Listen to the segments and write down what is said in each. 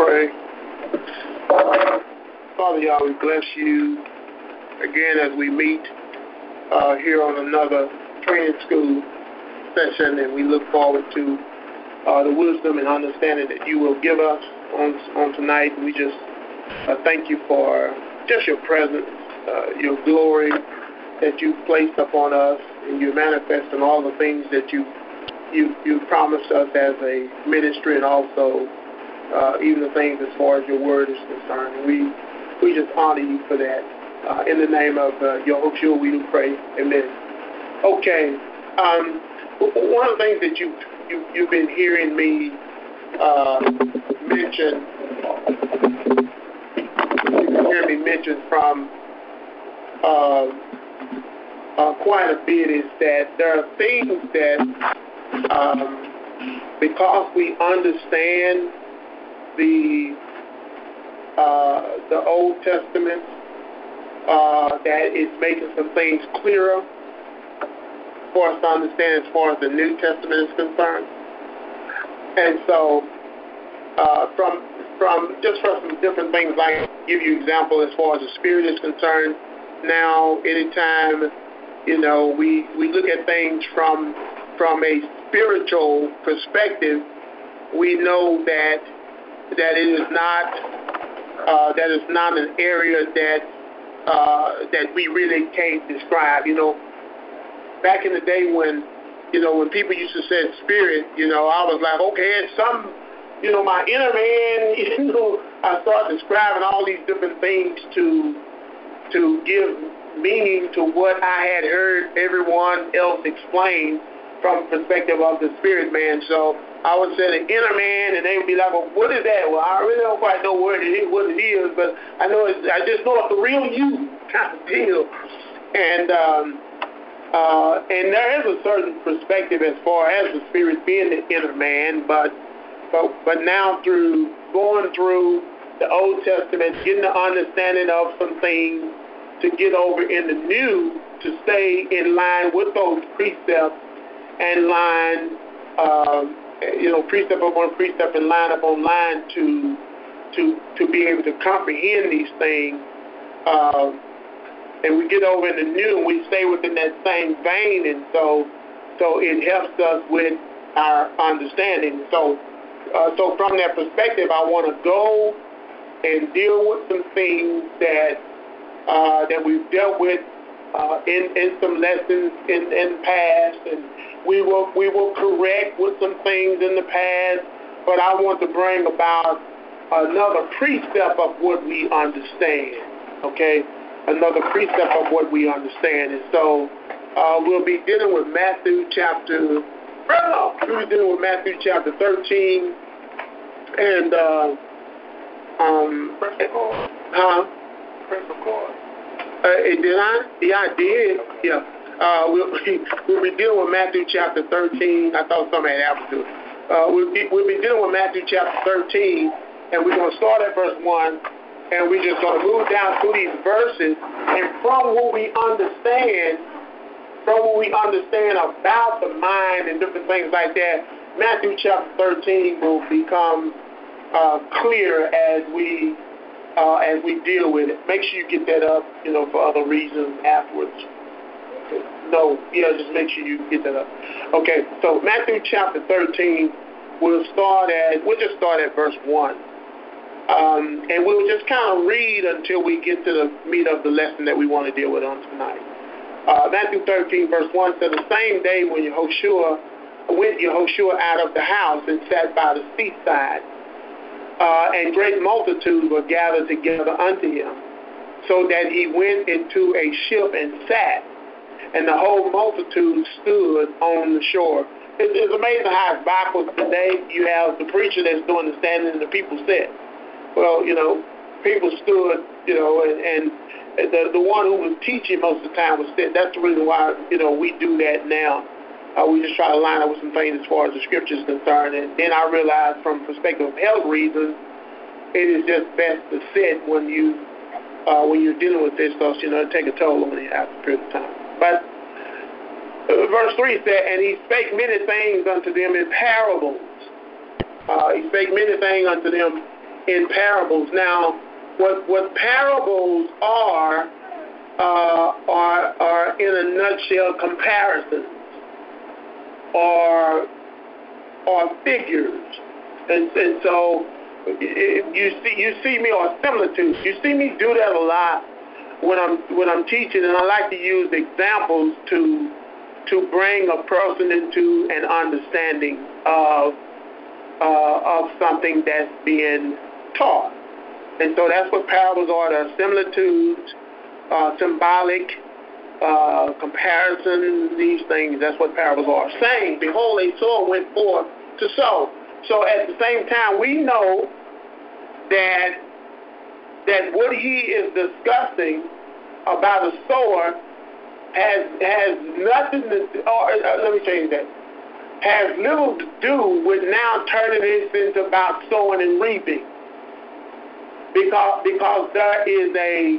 pray. Father, y'all, we bless you again as we meet here on another training school session, and we look forward to the wisdom and understanding that you will give us on tonight. We just thank you for just your presence, your glory that you've placed upon us, and you manifest in all the things that you promised us as a ministry, and also even the things as far as your word is concerned. We just honor you for that. In the name of Yahushua, we do pray. Amen. Okay. One of the things that you've been hearing me mention from quite a bit is that there are things that because we understand the Old Testament, that is making some things clearer for us to understand as far as the New Testament is concerned. And so from some different things, I give you example as far as the Spirit is concerned. Now, anytime, we look at things from a spiritual perspective, we know that it is not an area that we really can't describe. Back in the day when people used to say spirit, I was like, okay, it's some, my inner man, I start describing all these different things to give meaning to what I had heard everyone else explain from the perspective of the spirit man. So I would say the inner man, and they would be like, well, what is that? Well, I really don't quite know what it is, but I just know it's the real you kind of deal. And there is a certain perspective as far as the spirit being the inner man, but now through going through the Old Testament, getting the understanding of some things, to get over in the New, to stay in line with those precepts and line, precept upon precept and line upon line to be able to comprehend these things. And we get over in the New, and we stay within that same vein, and so it helps us with our understanding. So from that perspective, I want to go and deal with some things that we've dealt with in some lessons in the past, and we will correct with some things in the past, but I want to bring about another precept of what we understand, okay? Another precept of what we understand. And so we'll be dealing with Matthew chapter 13, and press record. Press record. Did I? Yeah, I did. Yeah. We'll be dealing with Matthew chapter 13. I thought something had happened to it. We'll be dealing with Matthew chapter 13, and we're going to start at verse 1, and we're just going to move down through these verses, and from what we understand about the mind and different things like that, Matthew chapter 13 will become clear as we deal with it. Make sure you get that up, for other reasons afterwards. Just make sure you get that up. Okay, so Matthew chapter 13, we'll just start at verse 1. And we'll just kind of read until we get to the meat of the lesson that we want to deal with on tonight. Matthew 13, verse 1 says, the same day when Yahushua out of the house and sat by the seaside, and great multitudes were gathered together unto him, so that he went into a ship and sat, and the whole multitude stood on the shore. It's amazing how it's backwards today. You have the preacher that's doing the standing and the people sit. Well, people stood, and the one who was teaching most of the time was sitting. That's the reason why, we do that now. We just try to line up with some things as far as the scripture is concerned. And then I realized from perspective of health reasons, it is just best to sit when you're dealing with this, because, it take a toll on you after a period of time. But verse 3 said, and he spake many things unto them in parables. He spake many things unto them in parables. Now, what parables are in a nutshell comparisons or figures, and so you see me, or similitudes. You see me do that a lot when I'm teaching, and I like to use examples to bring a person into an understanding of something that's being taught. And so that's what parables are. They're similitudes, symbolic, comparison, these things. That's what parables are. Saying, behold, a sower went forth to sow. So at the same time, we know that what he is discussing about a sower has nothing to, let me change that, has little to do with now turning this into about sowing and reaping, because there is a,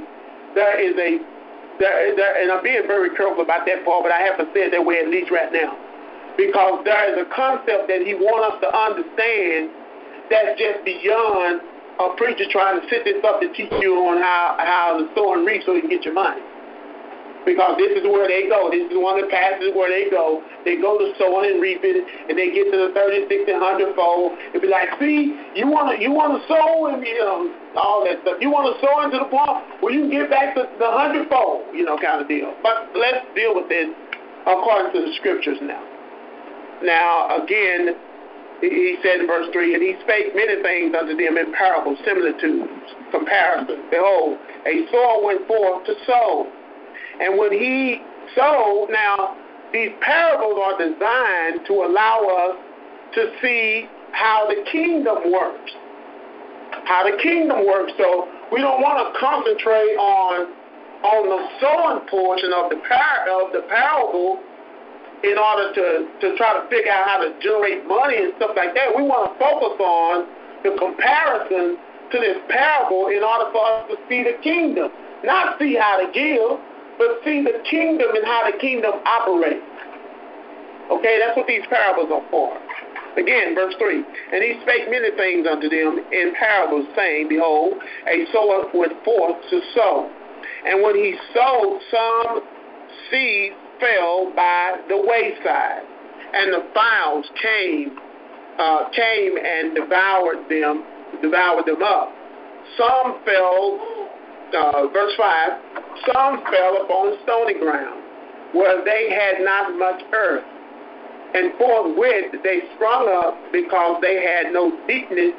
and I'm being very careful about that part, but I have to say it that way at least right now, because there is a concept that he wants us to understand that's just beyond a preacher trying to set this up to teach you on how to sow and reap so you can get your money. Because this is where they go. This is one of the passages where they go. They go to sowing and reaping, and they get to the 30, 60, 100 fold. It'd be like, see, you want to sow and all that stuff. You want to sow into the point where you can get back to the 100 fold, kind of deal. But let's deal with this according to the scriptures now. Now, again, he said in verse 3, and he spake many things unto them in parables, similitudes, comparisons. Behold, a sower went forth to sow. And when he sowed, now these parables are designed to allow us to see how the kingdom works. How the kingdom works. So we don't want to concentrate on the sowing portion of the parable in order to try to figure out how to generate money and stuff like that. We want to focus on the comparison to this parable in order for us to see the kingdom. Not see how to give, but see the kingdom and how the kingdom operates. Okay, that's what these parables are for. Again, verse 3, and he spake many things unto them in parables, saying, behold, a sower went forth to sow. And when he sowed, some seed fell by the wayside, and the fowls came and devoured them up. Some fell, verse 5, some fell upon stony ground, where they had not much earth, and forthwith they sprung up, because they had no deepness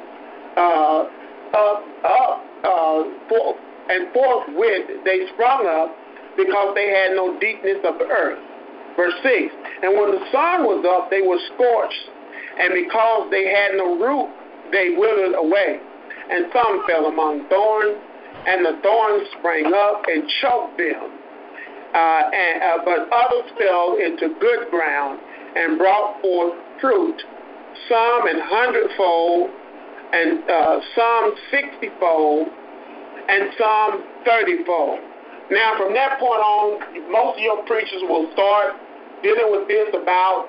and forthwith they sprung up, because they had no deepness of the earth. Verse 6, and when the sun was up, they were scorched, and because they had no root, they withered away. And some fell among thorns, and the thorns sprang up and choked them. But others fell into good ground and brought forth fruit, some 100-fold, and some 60-fold, and some 30-fold. Now, from that point on, most of your preachers will start dealing with this about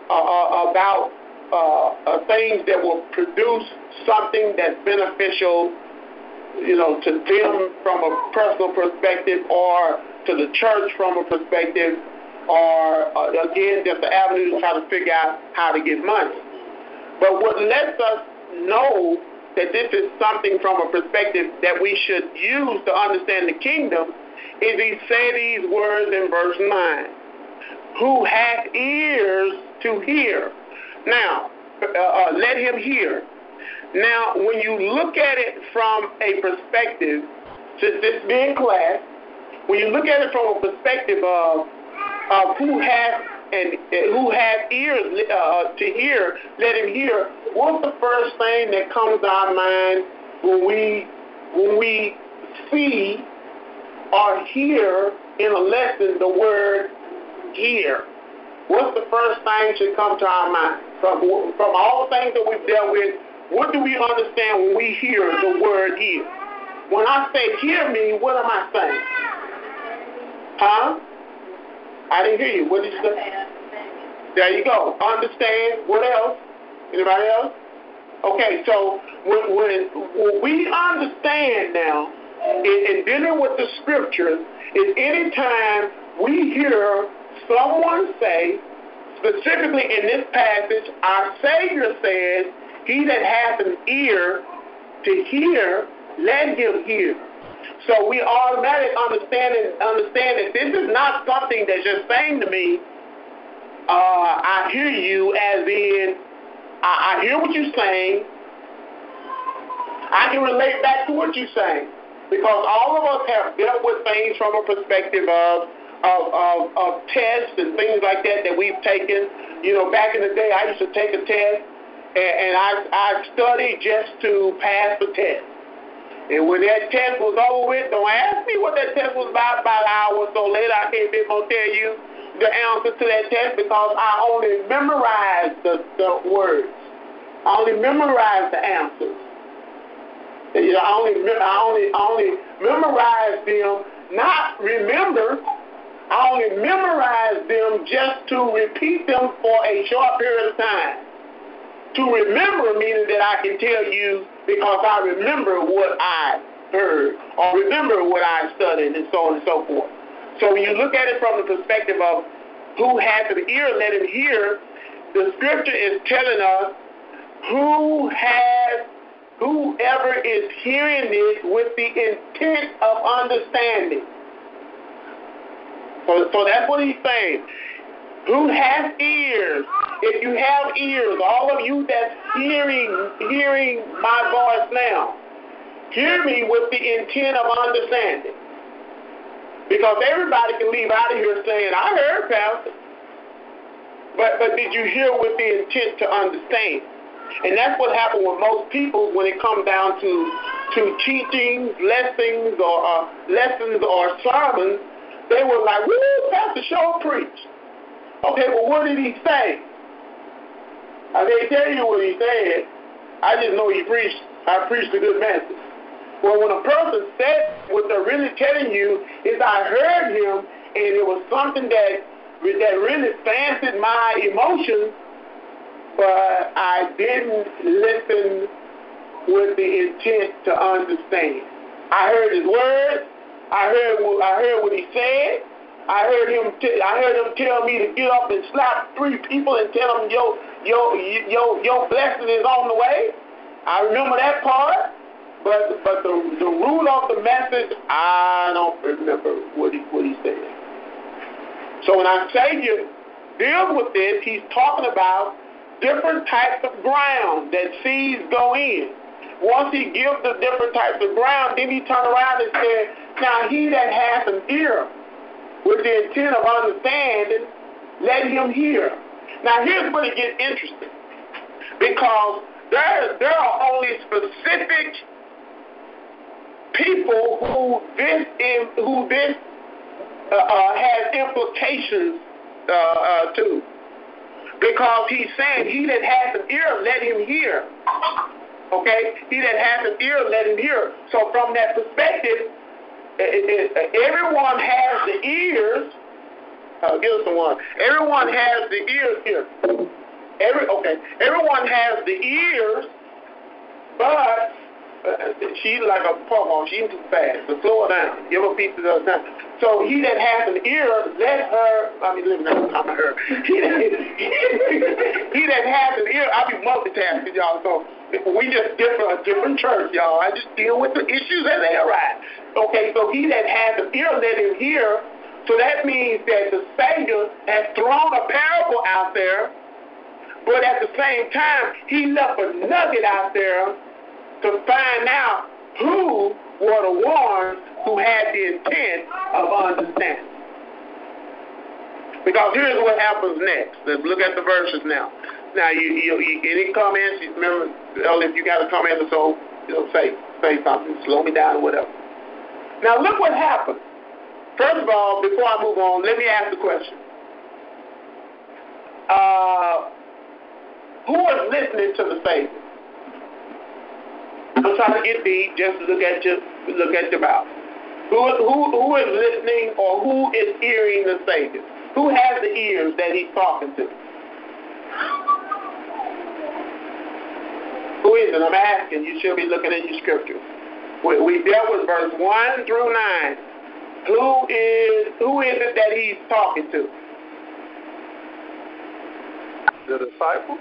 things that will produce something that's beneficial, to them from a personal perspective, or to the church from a perspective, or again, just the avenue to try to figure out how to get money. But what lets us know that this is something from a perspective that we should use to understand the kingdom is he say these words in verse 9. Who hath ears to hear? Now, let him hear. Now, when you look at it from a perspective, since this being class, when you look at it from a perspective of who has ears to hear, let him hear. What's the first thing that comes to our mind when we see or hear in a lesson the word hear? What's the first thing should come to our mind? From all the things that we've dealt with, what do we understand when we hear the word hear? When I say hear me, what am I saying? Huh? I didn't hear you. What did you say? There you go. Understand. What else? Anybody else? Okay, so when we understand now in dealing with the scriptures is anytime we hear someone say, specifically in this passage, our Savior says, he that hath an ear to hear, let him hear. So we automatically understand that this is not something that's just saying to me, I hear you, as in, I hear what you're saying. I can relate back to what you're saying. Because all of us have dealt with things from a perspective of tests and things like that we've taken. You know, back in the day, I used to take a test, and I studied just to pass the test. And when that test was over with, don't ask me what that test was about an hour or so later. I can't be able to tell you the answer to that test because I only memorized the words. I only memorized the answers. You know, I only memorized them, not remember. I only memorized them just to repeat them for a short period of time. To remember meaning that I can tell you because I remember what I heard or remember what I studied and so on and so forth. So when you look at it from the perspective of who has an ear, let him hear, the scripture is telling us whoever is hearing this with the intent of understanding. So that's what he's saying. Who has ears? If you have ears, all of you that's hearing my voice now, hear me with the intent of understanding. Because everybody can leave out of here saying, I heard, Pastor. But did you hear with the intent to understand? And that's what happened with most people when it comes down to teachings, lessons, or sermons. They were like, woo, Pastor sure preached. Okay, well, what did he say? I can't tell you what he said. I just know he preached. I preached a good message. Well, when a person said what they're really telling you is I heard him, and it was something that really fancied my emotions, but I didn't listen with the intent to understand. I heard his words. I heard what he said. I heard him tell me to get up and slap 3 people and tell them your blessing is on the way. I remember that part, but the root of the message, I don't remember what he said. So when our Savior deals with this, he's talking about different types of ground that seeds go in. Once he gives the different types of ground, then he turns around and says, now he that has an ear with the intent of understanding, let him hear. Now here's where it gets interesting. Because there are only specific people who this has implications to. Because he's saying, he that has an ear, let him hear. Okay? He that has an ear, let him hear. So from that perspective, everyone has the ears. Give us one. Everyone has the ears here. Everyone has the ears, but she's like a pom-pom. She's too fast. So slow her down. Give her pieces at a time. So he that has an ear, let her. I mean, living on top of her. He that has an ear. I be multitasking, y'all. So we just a different church, y'all. I just deal with the issues as they arise. Okay, so he that has an ear, let him hear. So that means that the Savior has thrown a parable out there, but at the same time, he left a nugget out there to find out who were the ones who had the intent of understanding. Because here's what happens next. Let's look at the verses now. Now, you any comments? Remember, if you got a comment or so, say something, slow me down or whatever. Now, look what happened. First of all, before I move on, let me ask the question. Who is listening to the Savior? I'm trying to get deep. Just look at your mouth. Who is listening, or who is hearing the Savior? Who has the ears that he's talking to? Who is it? I'm asking. You should be looking at your scriptures. We dealt with verse 1 through 9. Who is it that he's talking to? The disciples?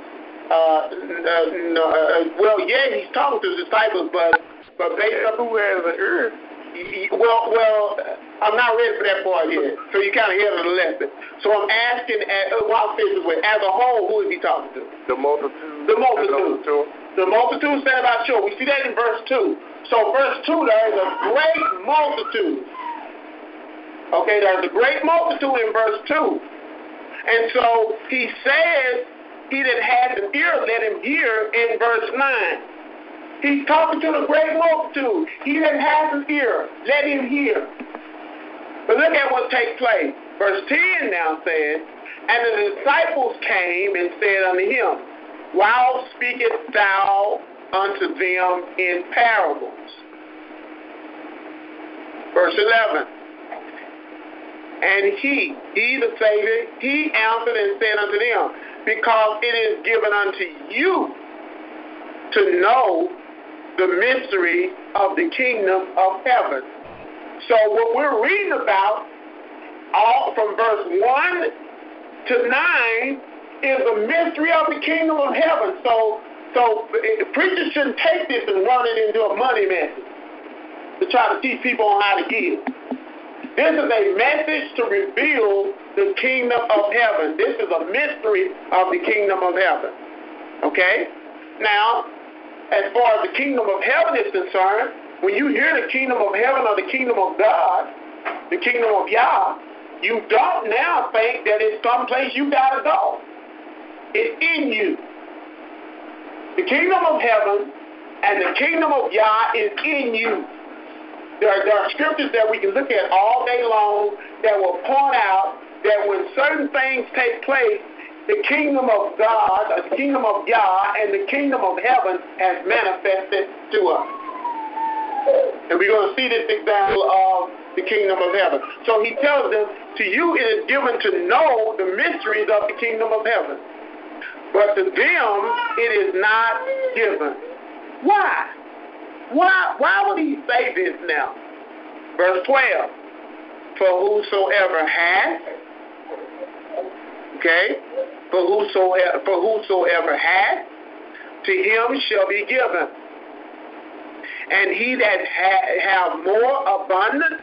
Well, yeah, he's talking to the disciples, but based on who has an earth? Well, I'm not ready for that part yet. So you kind of hear the lesson. So I'm asking, while as a whole, who is he talking to? The multitude. The multitude. The multitude said about sure. We see that in verse 2. So verse 2, there is a great multitude. Okay, there's a great multitude in verse 2. And so he says, he that has an ear, let him hear in verse 9. He's talking to the great multitude. He that has an ear, let him hear. But look at what takes place. Verse 10 now says, and the disciples came and said unto him, why speakest thou unto them in parables? Verse 11. And he the Savior, he answered and said unto them, because it is given unto you to know the mystery of the kingdom of heaven. So what we're reading about, all from verse 1 to 9, is a mystery of the kingdom of heaven. So the preachers shouldn't take this and run it into a money message to try to teach people on how to give. This is a message to reveal the kingdom of heaven. This is a mystery of the kingdom of heaven. Okay? Now, as far as the kingdom of heaven is concerned, when you hear the kingdom of heaven or the kingdom of God, the kingdom of Yah, you don't now think that it's someplace you got to go. It's in you. The kingdom of heaven and the kingdom of Yah is in you. There are scriptures that we can look at all day long that will point out that when certain things take place, the kingdom of God, the kingdom of Yah, and the kingdom of heaven has manifested to us. And we're going to see this example of the kingdom of heaven. So he tells them, to you it is given to know the mysteries of the kingdom of heaven. But to them it is not given. Why? Why would he say this now? Verse 12. For whosoever hath, okay, for whosoever hath, to him shall be given. And he that have more abundance,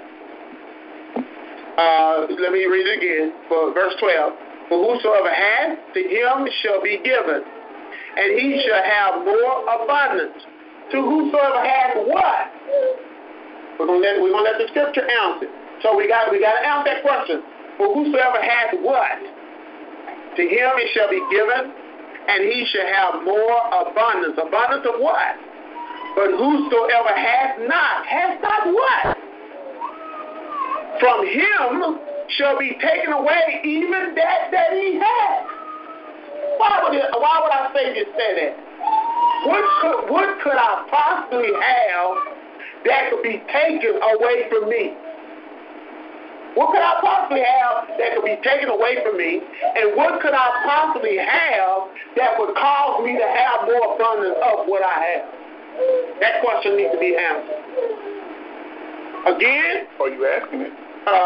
let me read it again, for verse 12. For whosoever hath, to him shall be given, and he shall have more abundance. To whosoever has what? We're gonna let the scripture answer. So we got to answer that question. For whosoever has what? To him it shall be given, and he shall have more abundance. Abundance of what? But whosoever has not what? From him shall be taken away even that he has. Why would I say that? What could I possibly have that could be taken away from me? What could I possibly have that could be taken away from me? And what could I possibly have that would cause me to have more abundance of what I have? That question needs to be answered. Again? Are you asking it?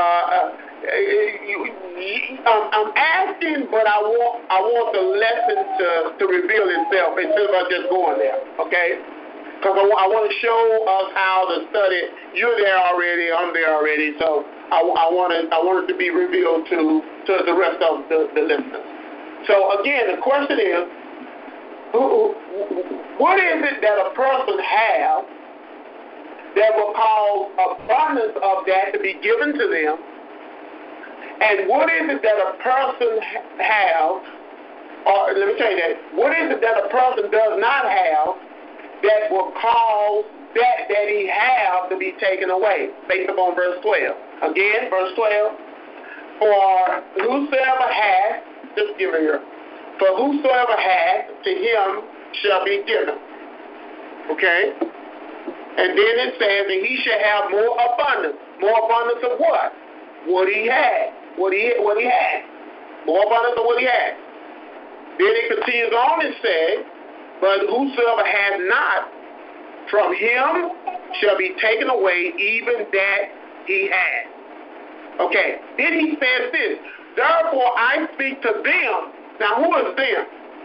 I'm asking, but I want the lesson to reveal itself instead of us just going there, okay? Because I want to show us how to study. You're there already, I'm there already, so I want it to be revealed to the rest of the listeners. So again, the question is, what is it that a person has that will cause abundance of that to be given to them? And what is it that a person has, or let me tell you that, what is it that a person does not have that will cause that he has to be taken away, based upon verse 12. Again, verse 12, for whosoever has, just give it here, for whosoever has, to him shall be given. Okay? And then it says that he shall have more abundance. More abundance of what? What he had. What he had. More abundance of what he had. Then it continues on and says, But whosoever has not, from him shall be taken away even that he has. Okay, then he says this, therefore I speak to them. Now who is them?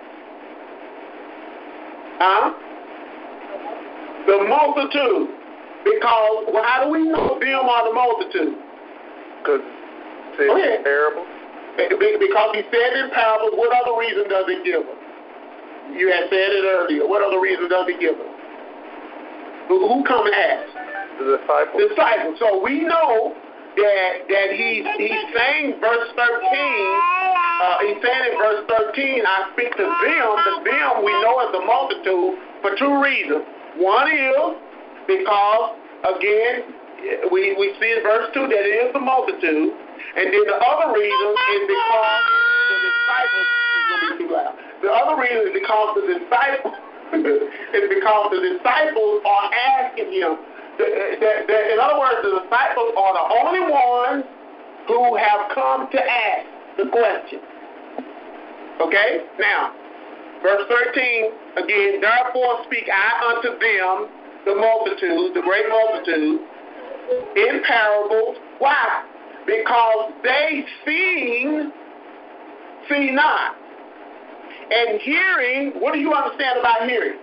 The multitude. Because, well, how do we know them are the multitude? Because it says in parables. Because he said in parables, what other reason does he give us? You had said it earlier. What other reason does he give us? Who come and ask? The disciples. Disciples. So we know that he's saying verse 13, he's saying in verse 13, I speak to them. The them we know as the multitude for two reasons. One is because, again, we see in verse 2 that it is the multitude. And then the other reason is because the disciples, it's going to be too loud. The other reason is because the disciples, are asking him. In other words, the disciples are the only ones who have come to ask the question. Okay? Now, verse 13, again, therefore speak I unto them, the multitude, the great multitude, in parables. Why? Because they see not. And hearing, what do you understand about hearing?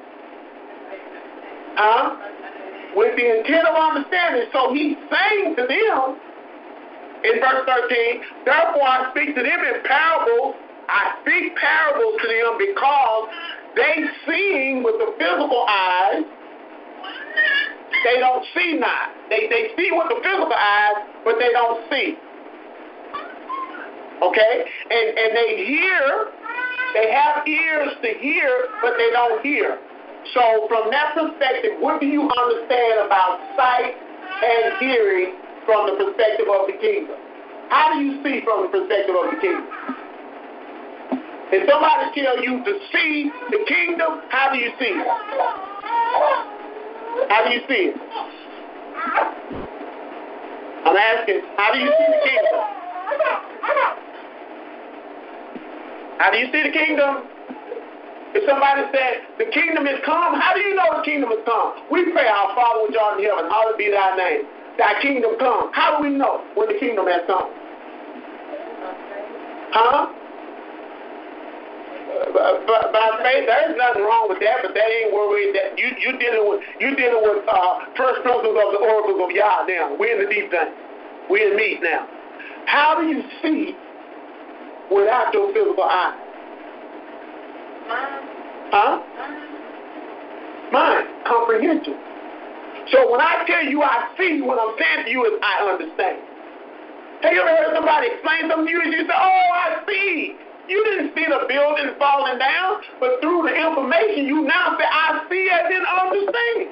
With the intent of understanding. So he's saying to them, in verse 13, therefore I speak to them in parables. I speak parables to them because they seeing with the physical eyes, they don't see not. They see with the physical eyes, but they don't see. Okay? And they hear, they have ears to hear, but they don't hear. So from that perspective, what do you understand about sight and hearing from the perspective of the kingdom? How do you see from the perspective of the kingdom? If somebody tells you to see the kingdom, how do you see it? How do you see it? I'm asking, how do you see the kingdom? How do you see the kingdom? If somebody said, the kingdom is come, how do you know the kingdom is come? We pray, our Father which art in heaven, hallowed be thy name. Thy kingdom come. How do we know when the kingdom has come? By faith, there's nothing wrong with that, but that ain't where we're at. You're dealing with first principles of the oracles of Yah now. We're in the deep thing. We're in meat now. How do you see without your physical eye? Mind, comprehension. So when I tell you I see, what I'm saying to you is I understand. Have you ever heard somebody explain something to you and you say, oh, I see. You didn't see the building falling down, but through the information you now say, I see as in understand.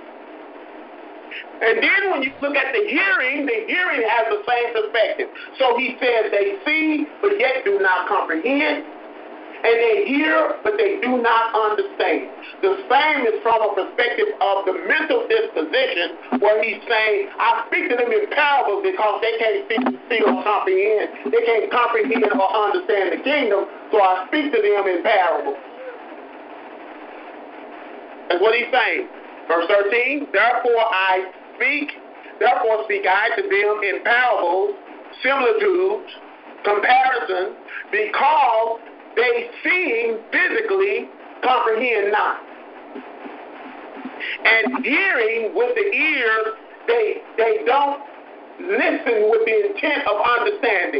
And then when you look at the hearing has the same perspective. So he says they see, but yet do not comprehend. And they hear, but they do not understand. The same is from a perspective of the mental disposition, where he's saying, I speak to them in parables because they can't see or comprehend. They can't comprehend or understand the kingdom, so I speak to them in parables. That's what he's saying. Verse 13, therefore speak I to them in parables, similitudes, comparisons, because they seeing physically comprehend not. And hearing with the ears, they don't listen with the intent of understanding.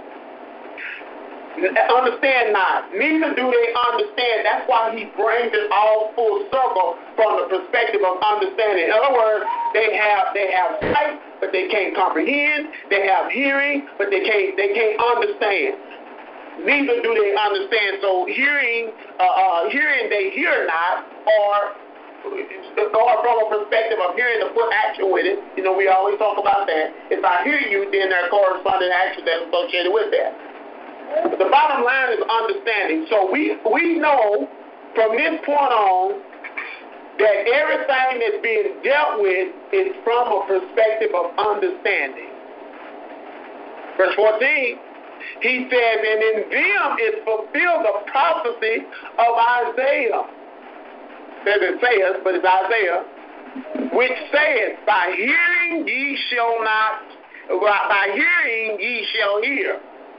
Understand not. Neither do they understand. That's why he brings it all full circle from the perspective of understanding. In other words, they have sight, but they can't comprehend. They have hearing, but they can't understand. Neither do they understand. So hearing they hear not, or from a perspective of hearing to put action with it. You know, we always talk about that. If I hear you, then there are corresponding actions that's associated with that. But the bottom line is understanding. So we know from this point on that everything that's being dealt with is from a perspective of understanding. Verse 14, He says, and in them is fulfilled the prophecy of Isaiah. It says, but it's Isaiah, which says, by hearing ye shall hear.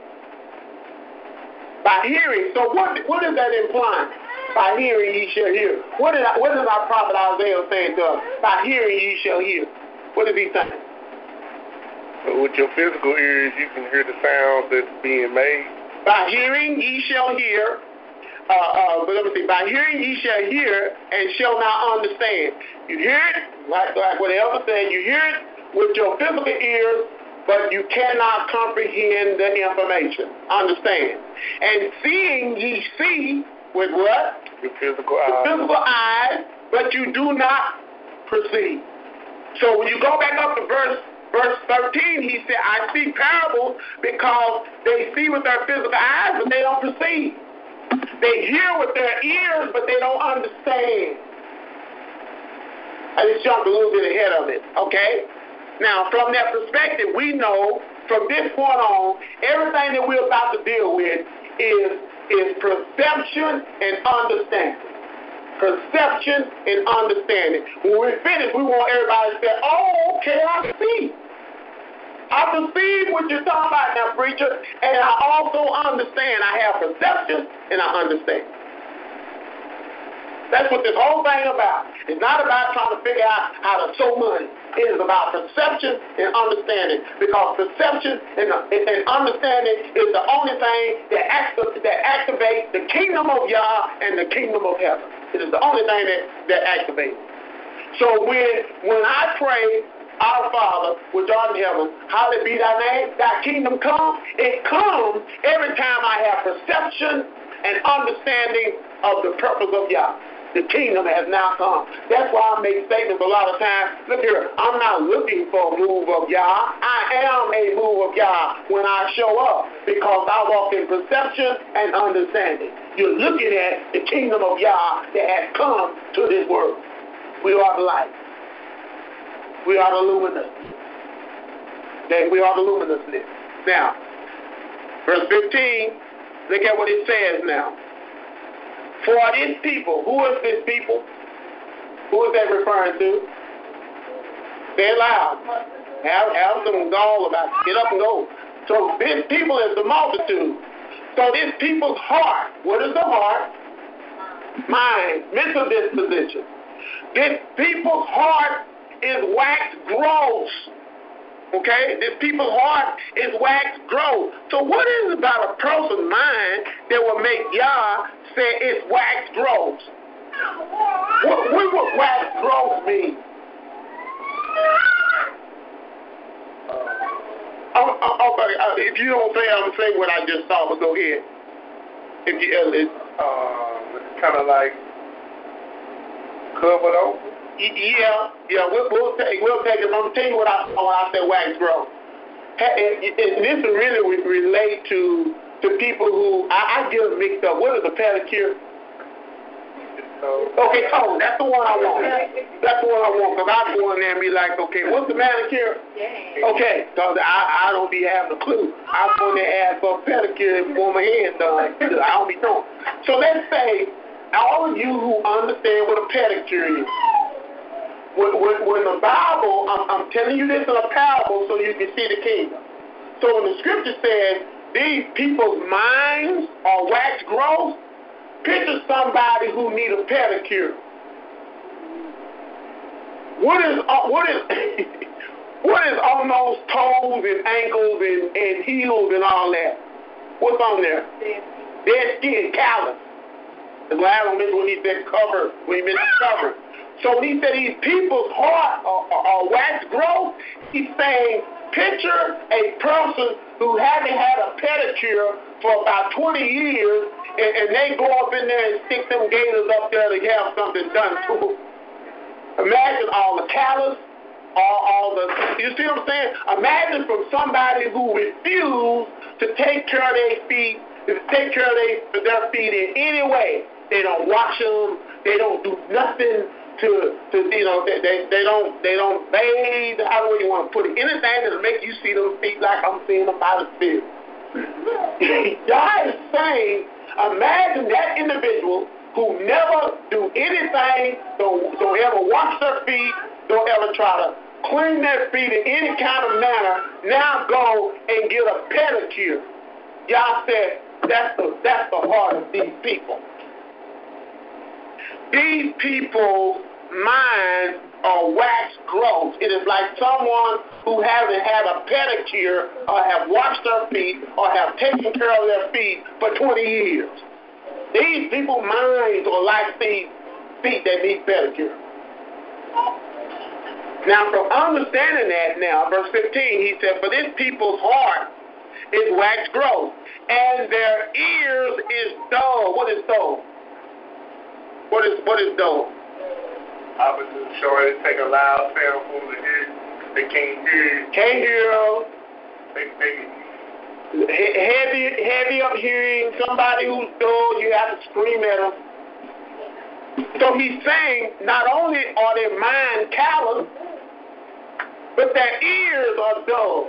By hearing. So what is that implying? By hearing ye shall hear. What is our prophet Isaiah saying to us? By hearing ye shall hear. What is he saying? So with your physical ears, you can hear the sounds that's being made. By hearing ye shall hear. But let me see. By hearing ye shall hear and shall not understand. You hear it, like what the elder said, you hear it with your physical ears, but you cannot comprehend the information. Understand. And seeing ye see with what? Your physical eyes. The physical eyes, but you do not perceive. So when you go back up to verse 13, he said, I speak parables because they see with their physical eyes, but they don't perceive. They hear with their ears, but they don't understand. I just jumped a little bit ahead of it, okay? Now, from that perspective, we know from this point on, everything that we're about to deal with is perception and understanding. Perception and understanding. When we finish, we want everybody to say, oh, okay, I see. I perceive what you're talking about now, preacher, and I also understand. I have perception and I understand. That's what this whole thing about. It's not about trying to figure out how to sow money. It is about perception and understanding, because perception and understanding is the only thing that activates the kingdom of Yah and the kingdom of heaven. It is the only thing that activates. So when I pray, our Father, which art in heaven, hallowed be thy name, thy kingdom come, it comes every time I have perception and understanding of the purpose of Yah. The kingdom has now come. That's why I make statements a lot of times. Look here, I'm not looking for a move of Yah. I am a move of Yah when I show up, because I walk in perception and understanding. You're looking at the kingdom of Yah that has come to this world. We are the light. We are the luminous. Okay, we are the luminousness. Now, verse 15, look at what it says now. For this people, who is this people? Who is that referring to? Say it loud. Have some gall about it. Get up and go. So this people is the multitude. So this people's heart, what is the heart? Mind, mental disposition. This people's heart is wax gross. Okay? This people's heart is wax gross. So what is it about a person's mind that will make Yah say it's wax gross? What would wax gross mean? If you don't say it, I'm going to say what I just saw, but go ahead. It's kind of like covered over. Yeah, we'll take it. I'm going to tell you what I saw when I said wax grow. This really relate to people who, I get them mixed up. What is a pedicure? Okay, toe. That's the one I want. That's the one I want, because I go in there and be like, okay, what's the manicure? Okay, because I don't be having a clue. I go in there and ask for a pedicure and want my hands done. I don't be knowing. So let's say, all of you who understand what a pedicure is, when the Bible, I'm telling you this in a parable so you can see the kingdom. So when the scripture says these people's minds are wax gross, picture somebody who need a pedicure. What is on those toes and ankles and heels and all that? What's on there? Dead skin, callus. The last one is when he said cover, when he meant cover. So when he said these people's heart are wax gross, he's saying picture a person who hasn't had a pedicure for about 20 years, and they go up in there and stick them gators up there to have something done to them. Imagine all the callus, all the, you see what I'm saying? Imagine from somebody who refused to take care of their feet, to take care of their feet in any way. They don't wash them. They don't do nothing to you know, they don't bathe. How do you want to put it? Anything that'll make you see those feet like I'm seeing them by the Spirit. God is saying, imagine that individual who never do anything, don't ever wash their feet, don't ever try to clean their feet in any kind of manner, now go and get a pedicure. Y'all said that's the heart of these people. These people's minds are wax gross. It is like someone who hasn't had a pedicure or have washed their feet or have taken care of their feet for 20 years. These people's minds are like these feet that need pedicure. Now, from understanding that now, verse 15, he said, for this people's heart is wax gross, and their ears is dull. What is dull? What is dull? Opposite showing they take a loud sound for the ear. They can't hear. Can't hear. Heavy of hearing. Somebody who's dull, you have to scream at them. So he's saying not only are their mind callous, but their ears are dull.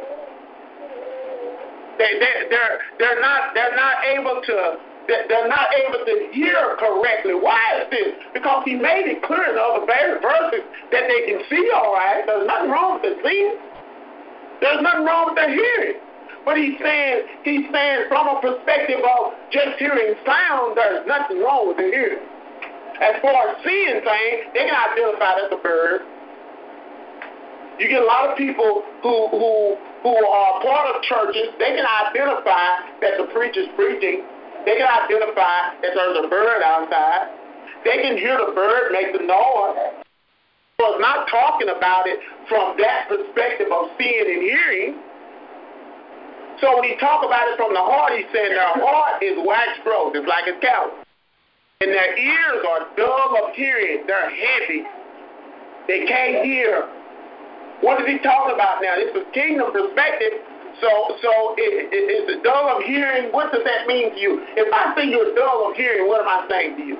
They're not able to hear correctly. Why is this? Because he made it clear in the other verses that they can see all right. There's nothing wrong with their seeing. There's nothing wrong with their hearing. But he's saying from a perspective of just hearing sound, there's nothing wrong with their hearing. As far as seeing things, they can identify that's a bird. You get a lot of people who are part of churches, they can identify that the preacher's preaching. They can identify that there's a bird outside. They can hear the bird make the noise. So it's not talking about it from that perspective of seeing and hearing. So when he talk about it from the heart, he's saying their heart is wax gross. It's like a cow. And their ears are dull of hearing. They're heavy. They can't hear. What is he talking about now? This is kingdom perspective. So it's a dull of hearing. What does that mean to you? If I say you're dull of hearing, what am I saying to you?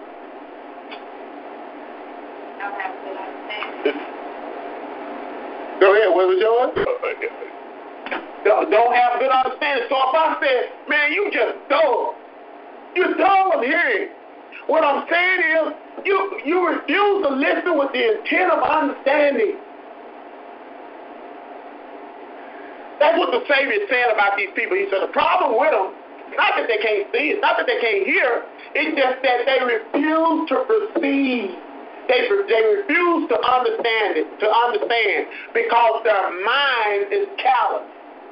Don't have good understanding. Go ahead. What was yours? Don't have good understanding. So if I said, man, you just dull. You're dull of hearing. What I'm saying is you refuse to listen with the intent of understanding. That's what the Savior said about these people. He said the problem with them, it's not that they can't see, it's not that they can't hear, it's just that they refuse to perceive. They refuse to understand because their mind is callous.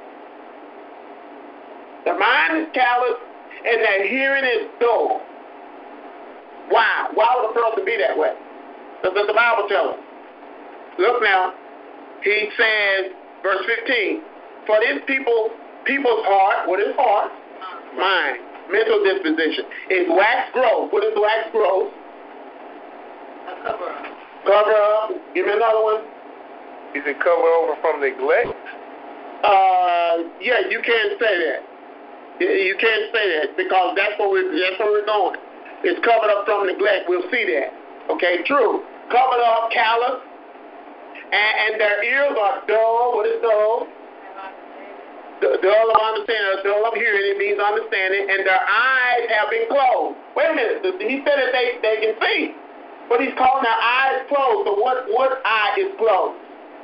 Their mind is callous and their hearing is dull. Why? Why would a person be that way? Does the Bible tell us? Look now. He says, verse 15, for this people's heart, what is heart? Mind, mental disposition, is wax gross. What is wax gross? A cover up. Cover up. Give me another one. Is it cover over from neglect? Yeah, you can't say that. You can't say that because that's where we're going. It's covered up from neglect. We'll see that. Okay, true. Covered up, callous, and their ears are dull. What is dull? Dull of understanding, dull of hearing, it means understanding, and their eyes have been closed. Wait a minute, he said that they can see, but he's calling their eyes closed. So what eye is closed?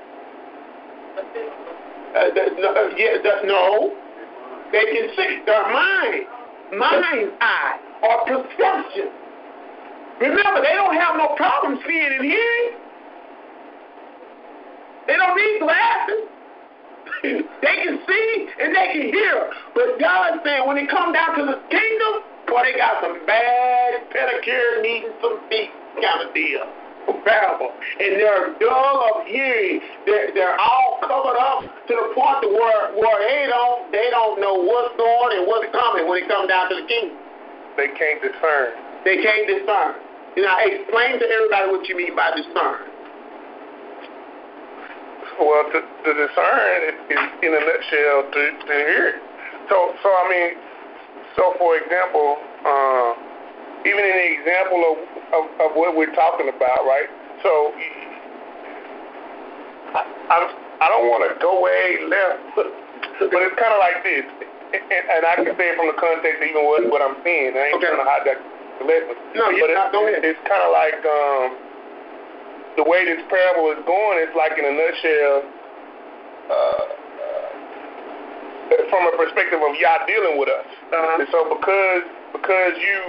No, they can see. Their mind's eye, or perception. Remember, they don't have no problem seeing and hearing. They don't need glasses. They can see and they can hear. But God's saying when it comes down to the kingdom, boy, they got some bad pedicure needing some feet kind of deal. Comparable. And they're dull of hearing. They're all covered up to the point to where they don't know what's going and what's coming when it comes down to the kingdom. They can't discern. They can't discern. Now explain to everybody what you mean by discern. Well, to discern is in a nutshell to hear. So for example, even in the example of what we're talking about, right? So I don't want to go way left, but it's kind of like this. and I can say it from the context of even what I'm seeing. I ain't trying to hide that lesson. No, you're not. Go ahead. It's kind of like the way this parable is going. It's like in a nutshell, from a perspective of Yah dealing with us. And so because you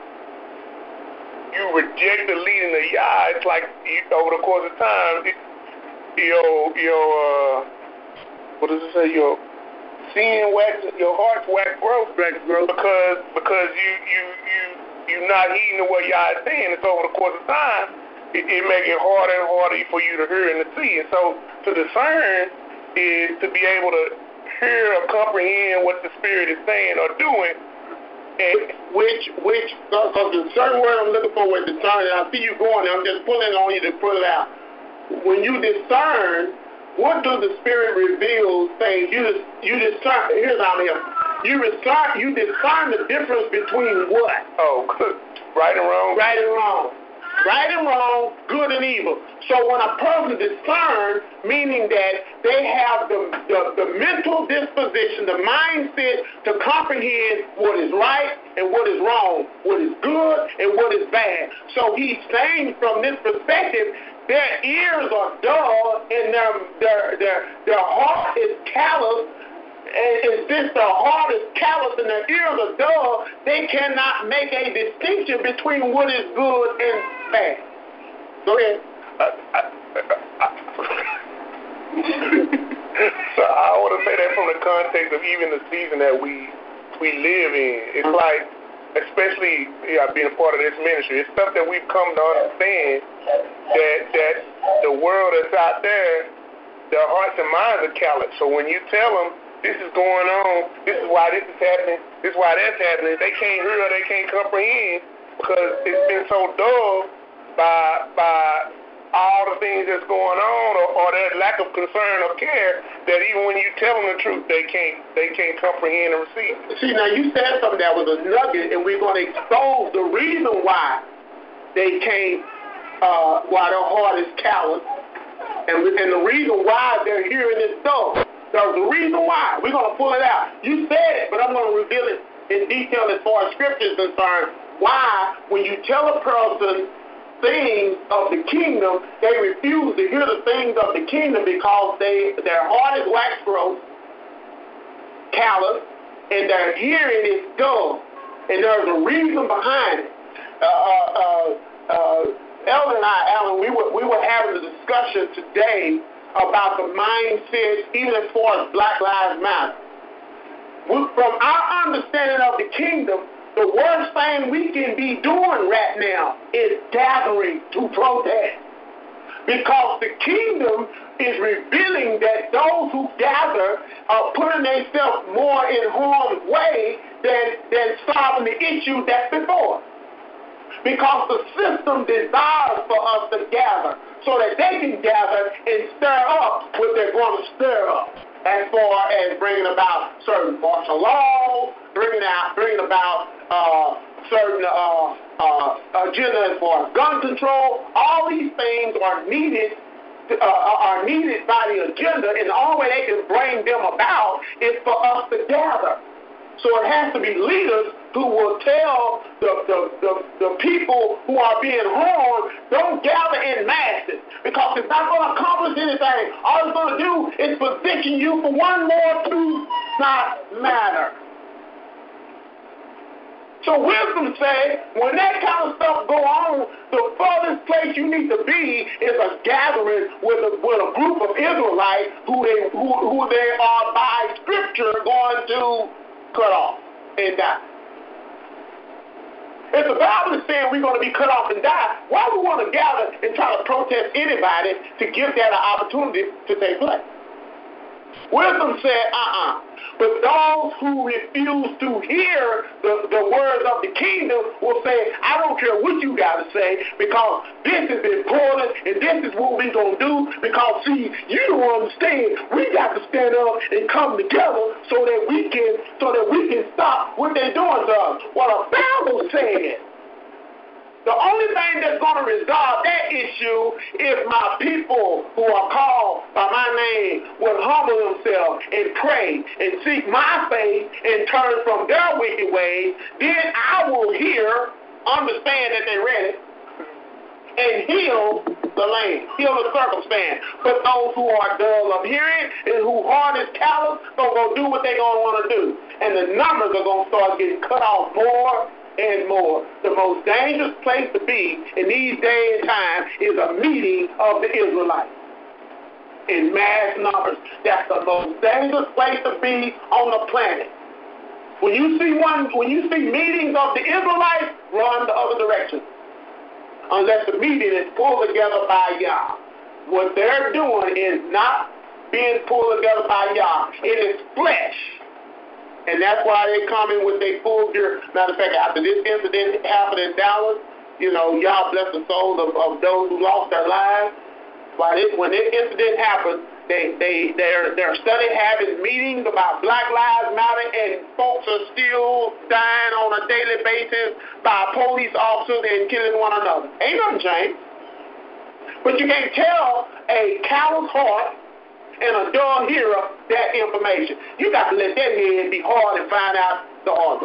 reject the leading of Yah, it's like over the course of time, what does it say? Your heart's wax gross. Because you not heeding to what Yah is saying. It's over the course of time, it make it harder and harder for you to hear and to see. And so to discern is to be able to hear or comprehend what the Spirit is saying or doing. And because the certain word I'm looking for is discern, and I see you going there, I'm just pulling on you to pull it out. When you discern, what does the Spirit reveal things? You discern, here's how I'm here. You discern the difference between what? Oh, right and wrong. Right and wrong. Right and wrong, good and evil. So when a person discerns, meaning that they have the mental disposition, the mindset to comprehend what is right and what is wrong, what is good and what is bad. So he's saying from this perspective, their ears are dull and their heart is callous. And since the heart is callous and their ears are dull, they cannot make a distinction between what is good and bad. Go ahead. So I want to say that from the context of even the season that we live in. It's like, especially being a part of this ministry, it's stuff that we've come to understand that the world that's out there, their hearts and minds are callous. So when you tell them, this is going on, this is why this is happening, this is why that's happening, they can't hear or they can't comprehend because it's been so dull by all the things that's going on or their lack of concern or care that even when you tell them the truth, they can't comprehend and receive. See, now you said something that was a nugget, and we're going to expose the reason why they can't, why their heart is callous, and the reason why they're hearing this dull. There's a reason why. We're going to pull it out. You said it, but I'm going to reveal it in detail as far as Scripture is concerned. Why, when you tell a person things of the kingdom, they refuse to hear the things of the kingdom because their heart is wax gross, callous, and their hearing is dull. And there's a reason behind it. Elder and I, Alan, we were having a discussion today about the mindset, even as far as Black Lives Matter. From our understanding of the kingdom, the worst thing we can be doing right now is gathering to protest. Because the kingdom is revealing that those who gather are putting themselves more in harm's way than solving the issue that's before. Because the system desires for us to gather so that they can gather and stir up what they're going to stir up, as far as bringing about certain martial laws, bringing about certain agenda as far as gun control. All these things are needed by the agenda, and the only way they can bring them about is for us to gather. So it has to be leaders who will tell the people who are being harmed, don't gather in masses, because it's not going to accomplish anything. All it's going to do is position you for one more to not matter. So wisdom says, when that kind of stuff go on, the furthest place you need to be is a gathering with a group of Israelites who they are by Scripture going to cut off and die. If the Bible is saying we're going to be cut off and die, why do we want to gather and try to protest anybody to give that an opportunity to take place? Wisdom said, But those who refuse to hear the words of the kingdom will say, I don't care what you got to say, because this is important and this is what we're going to do, because, see, you don't understand. We got to stand up and come together so that we can stop what they're doing to us. What the Bible said The only thing that's going to resolve that issue is my people who are called by my name will humble themselves and pray and seek my face and turn from their wicked ways. Then I will hear, understand that they read it, and heal the land, heal the circumstance. But those who are dull of hearing and who heart is callous, don't go do what they're going to want to do. And the numbers are going to start getting cut off more and more. The most dangerous place to be in these days and times is a meeting of the Israelites in mass numbers. That's the most dangerous place to be on the planet. When you see meetings of the Israelites, run the other direction. Unless the meeting is pulled together by Yah. What they're doing is not being pulled together by Yah. It is flesh. And that's why they come in with their full gear. Matter of fact, after this incident happened in Dallas, Yah bless the souls of those who lost their lives. When this incident happened, they're study having meetings about Black Lives Matter, and folks are still dying on a daily basis by police officers and killing one another. Ain't nothing changed. But you can't tell a callous heart and a dull hearer that information. You got to let that head be hard and find out the hard way.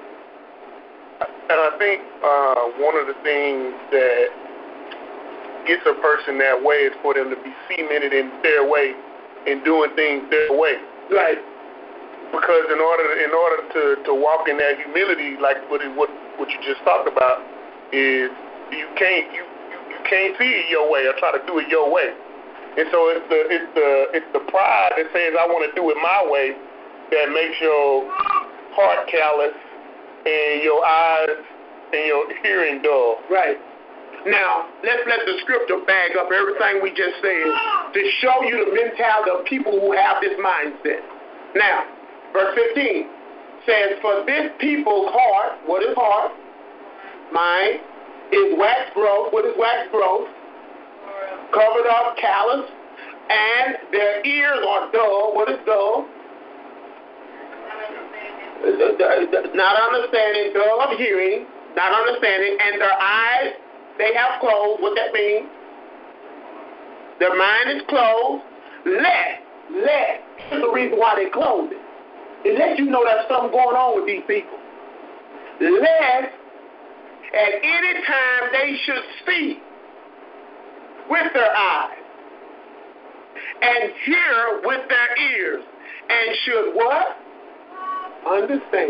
And I think one of the things that gets a person that way is for them to be cemented in their way and doing things their way. Right. Because in order to walk in that humility, like what you just talked about, is you can't see it your way or try to do it your way. And so it's the pride that says I want to do it my way that makes your heart callous and your eyes and your hearing dull. Right. Now, let's let the scripture bag up everything we just said to show you the mentality of people who have this mindset. Now, verse 15 says, for this people's heart, what is heart? Mind, is wax growth. What is wax growth? Covered up, callous, and their ears are dull. What is dull? Not understanding, dull of hearing, not understanding, and their eyes, they have closed. What that means? Their mind is closed. Here's the reason why they closed it. It lets you know there's something going on with these people. Lest at any time they should see with their eyes and hear with their ears and should what? Understand.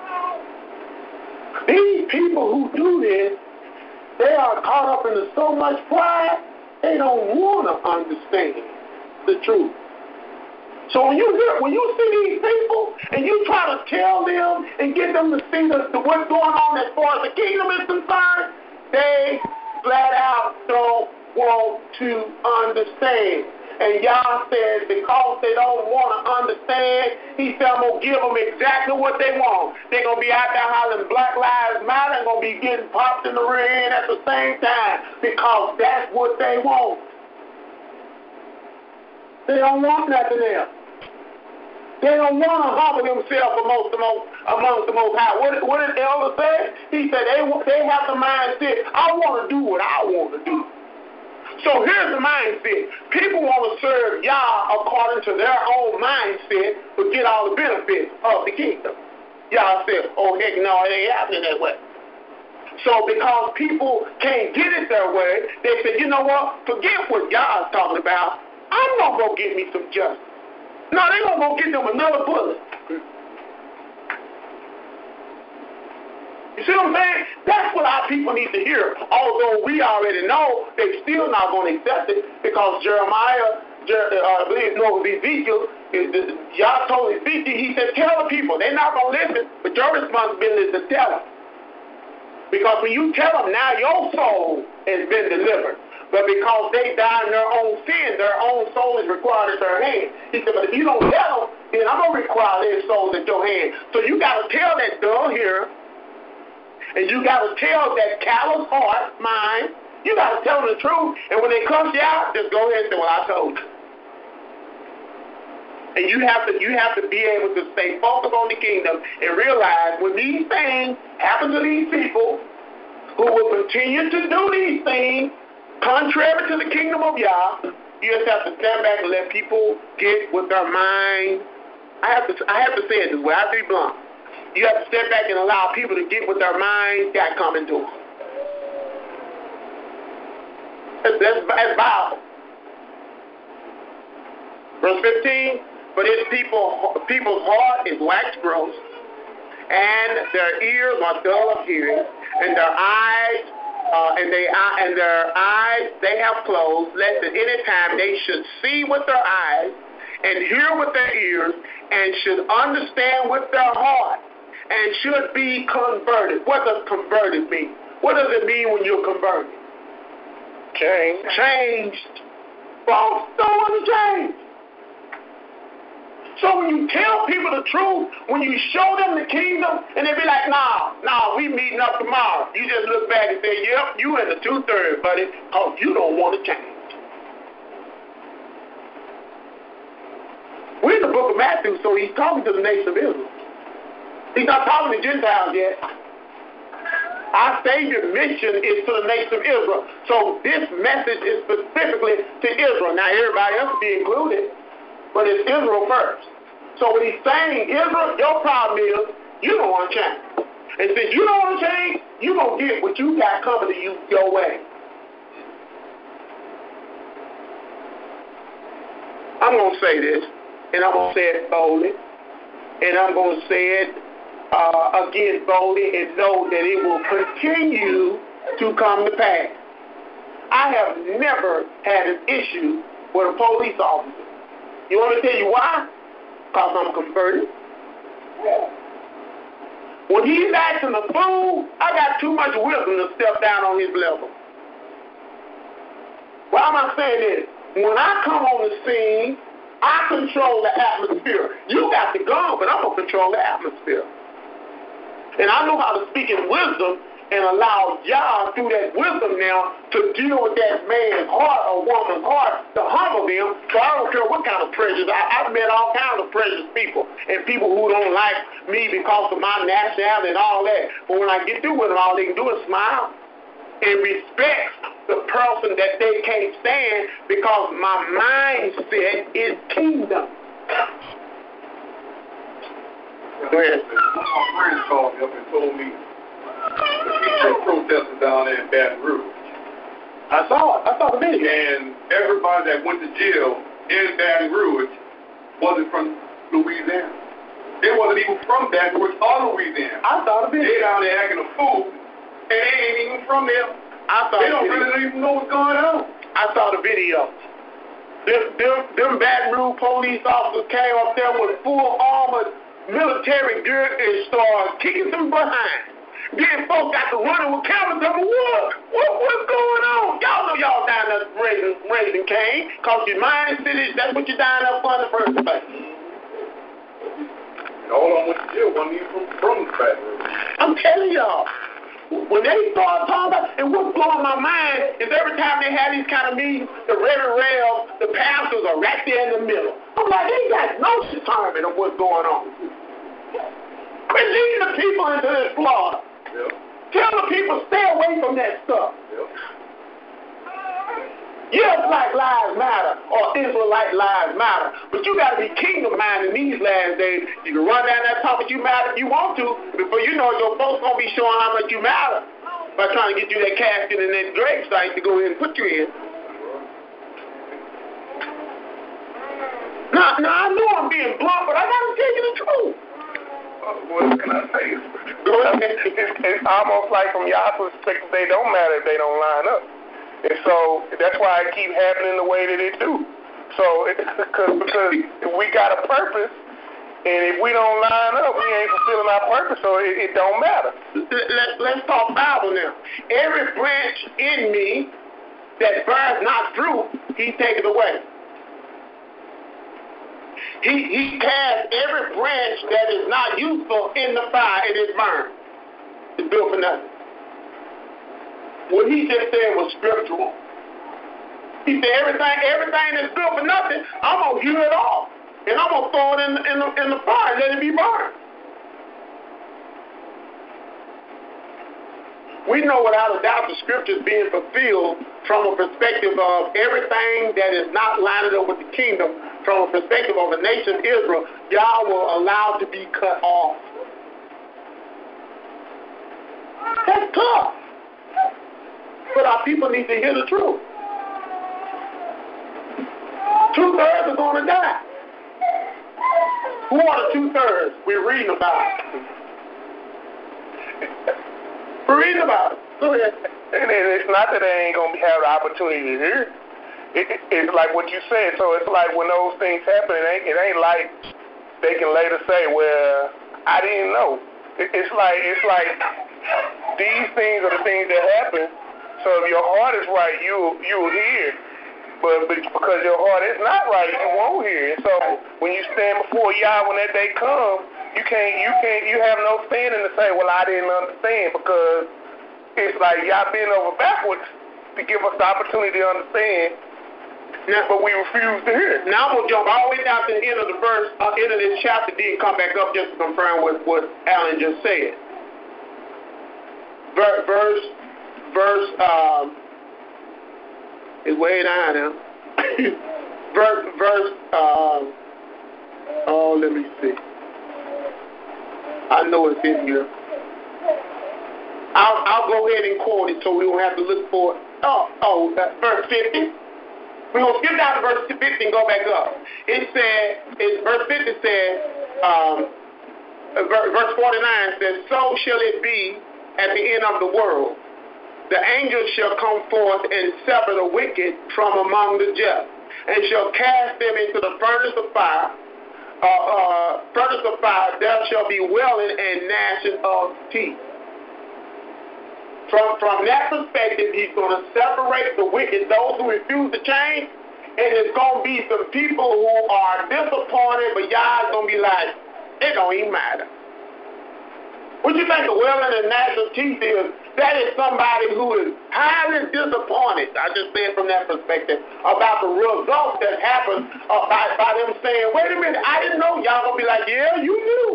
These people who do this, they are caught up in so much pride, they don't want to understand the truth. So when you see these people and you try to tell them and get them to see what's going on as far as the kingdom is concerned, they flat out don't want to understand. And Yah says because they don't want to understand, he said I'm going to give them exactly what they want. They're going to be out there hollering Black Lives Matter and going to be getting popped in the rear end at the same time because that's what they want. They don't want nothing else. They don't want to humble themselves amongst the Most High. What did the elder say? He said they have the mindset, I want to do what I want to do. So here's the mindset. People want to serve Yah according to their own mindset, but get all the benefits of the kingdom. Yah said, oh, heck no, it ain't happening that way. So because people can't get it their way, they say, you know what, forget what Yah is talking about. I'm going to go get me some justice. No, they're going to go get them another bullet. You see what I'm saying? That's what our people need to hear. Although we already know, they're still not going to accept it because Ezekiel, Yah told Ezekiel, he said, tell the people. They're not going to listen, but your responsibility is to tell them. Because when you tell them, now your soul has been delivered. But because they die in their own sin, their own soul is required at their hand. He said, but if you don't tell them, then I'm going to require their souls at your hand. So you got to tell that dull hearer, and you got to tell that callous heart, mind, you got to tell them the truth. And when they cuss you out, just go ahead and say, well, I told you. And you have to be able to stay focused on the kingdom and realize when these things happen to these people who will continue to do these things contrary to the kingdom of Yah. You just have to stand back and let people get with their mind. I have to say it this way. I have to be blunt. You have to step back and allow people to get with their minds that come into them. That's Bible. Verse 15, but if people's heart is waxed gross, and their ears are dull of hearing, and their eyes they have closed, lest at any time they should see with their eyes, and hear with their ears, and should understand with their heart, and should be converted. What does converted mean? What does it mean when you're converted? Changed. Folks don't want to change. So when you tell people the truth, when you show them the kingdom, and they be like, nah, we meeting up tomorrow. You just look back and say, yep, you in the 2/3, buddy, because you don't want to change. We're in the book of Matthew, so he's talking to the nation of Israel. He's not talking to Gentiles yet. Our Savior's mission is to the nation of Israel. So this message is specifically to Israel. Now everybody else will be included, but it's Israel first. So what he's saying, Israel, your problem is you don't want to change. And since you don't want to change, you're going to get what you got coming to you your way. I'm going to say this, and I'm going to say it boldly, and I'm going to say it again boldly, and know that it will continue to come to pass. I have never had an issue with a police officer. You want me to tell you why? Because I'm converted. When he's acting a fool, I got too much wisdom to step down on his level. Why am I saying this? When I come on the scene, I control the atmosphere. You got the gun, but I'm going to control the atmosphere. And I know how to speak in wisdom and allow Yah through that wisdom now to deal with that man's heart or woman's heart to humble them. So I don't care what kind of pressures. I've met all kinds of precious people and people who don't like me because of my nationality and all that. But when I get through with them, all they can do is smile and respect the person that they can't stand because my mindset is kingdom. Go ahead. One of my friends called me up and told me the people protesting down there in Baton Rouge. I saw the video. And everybody that went to jail in Baton Rouge wasn't from Louisiana. They wasn't even from Baton Rouge or Louisiana. I saw the video. They down there acting a fool, and they ain't even from there. They don't really even know what's going on. I saw the video. Them Baton Rouge police officers came up there with full armored military gear and started kicking them behind. Then folks got to running with cameras up. What's going on? Y'all know y'all down there raising Cain, because your mind city, that's what you're down there for in the first place. All of them went to jail, wasn't even from Baton Rouge. I'm telling y'all. When they start talking about, and what's blowing my mind is every time they have these kind of meetings, the Reverend Rev, the pastors are right there in the middle. I'm like, they got no determination of what's going on. Quit leading the people into this plot. Yep. Tell the people stay away from that stuff. Yep. Yeah, Black Lives Matter or Israelite Lives Matter, but you got to be kingdom-minded in these last days. You can run down that talk if you matter if you want to. Before you know it, your folks going to be showing how much you matter by trying to get you that casket and that grave site to go ahead and put you in. Now I know I'm being blunt, but I got to tell you the truth. What can I say? It's almost like from y'all perspective, they don't matter if they don't line up. And so that's why it keeps happening the way that it do. So because we got a purpose, and if we don't line up, we ain't fulfilling our purpose, so it don't matter. Let's talk Bible now. Every branch in me that bears not fruit, he taketh away. He cast every branch that is not useful in the fire, and it burns. It's built for nothing. What he just said was scriptural. He said everything that's built for nothing, I'm going to hew it off. And I'm going to throw it in the fire and let it be burned. We know without a doubt the scriptures being fulfilled from a perspective of everything that is not lining up with the kingdom, from a perspective of the nation of Israel, y'all will allow to be cut off. That's tough. But our people need to hear the truth. 2/3 are going to die. Who are the 2/3? We're reading about it. We're reading about it. Go ahead. And it's not that they ain't going to have the opportunity to hear. It's like what you said. So it's like when those things happen, it ain't like they can later say, well, I didn't know. It's like these things are the things that happen. So if your heart is right, you'll hear. But because your heart is not right, you won't hear. So when you stand before Yah, when that day comes, you have no standing to say, well, I didn't understand, because it's like Yah bent over backwards to give us the opportunity to understand, but we refuse to hear. Now I'm going to jump all the way down to the end of the verse, end of this chapter, then come back up just to confirm what Alan just said. Verse is way down now. Let me see. I know it's in here. I'll go ahead and quote it so we won't have to look for it. Verse 50. We're going to skip down to verse 50 and go back up. Verse 50 says, verse 49 says, so shall it be at the end of the world. The angels shall come forth and sever the wicked from among the just, and shall cast them into the furnace of fire. There shall be wailing and gnashing of teeth. From that perspective, he's going to separate the wicked, those who refuse to change, and it's going to be some people who are disappointed, but y'all going to be like, it don't even matter. What you think the wailing and gnashing of teeth is? That is somebody who is highly disappointed, I just say it from that perspective, about the results that happened by them saying, wait a minute, I didn't know. Y'all going to be like, yeah, you knew.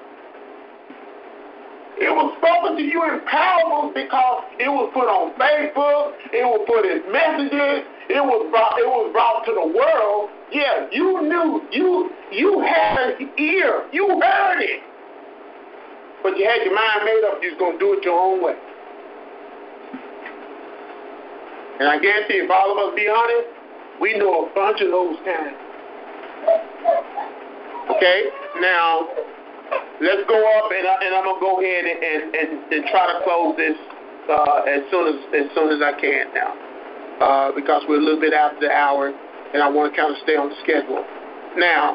It was spoken to you in parables because it was put on Facebook, it was put in messages, it was brought to the world. Yeah, you knew. You had an ear. You heard it. But you had your mind made up, you was going to do it your own way. And I guarantee if all of us be honest, we know a bunch of those times. Okay? Now, let's go up, and I'm going to go ahead and try to close this as soon as I can now. Because we're a little bit after the hour, and I want to kind of stay on the schedule. Now,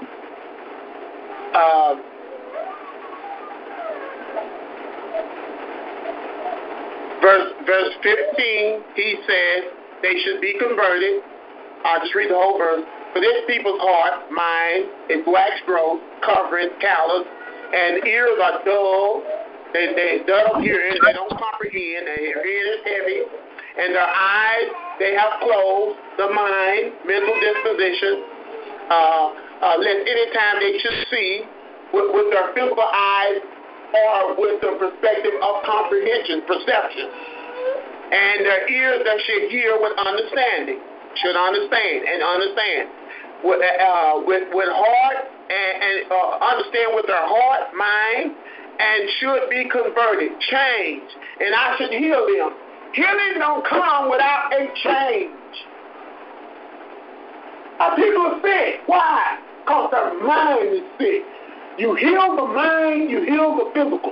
verse 15, he says they should be converted. I'll just read the whole verse. For this people's heart, mind, is wax gross, covering, callous, and ears are dull. They dull hearing, they don't comprehend, their hearing is heavy, and their eyes, they have closed, the mind, mental disposition, lest any time they should see with their physical eyes or with the perspective of comprehension, perception. And their ears that should hear with understanding, should understand and understand. With heart and understand with their heart, mind, and should be converted, change. And I should heal them. Healing don't come without a change. People are sick. Why? Because their mind is sick. You heal the mind, you heal the physical.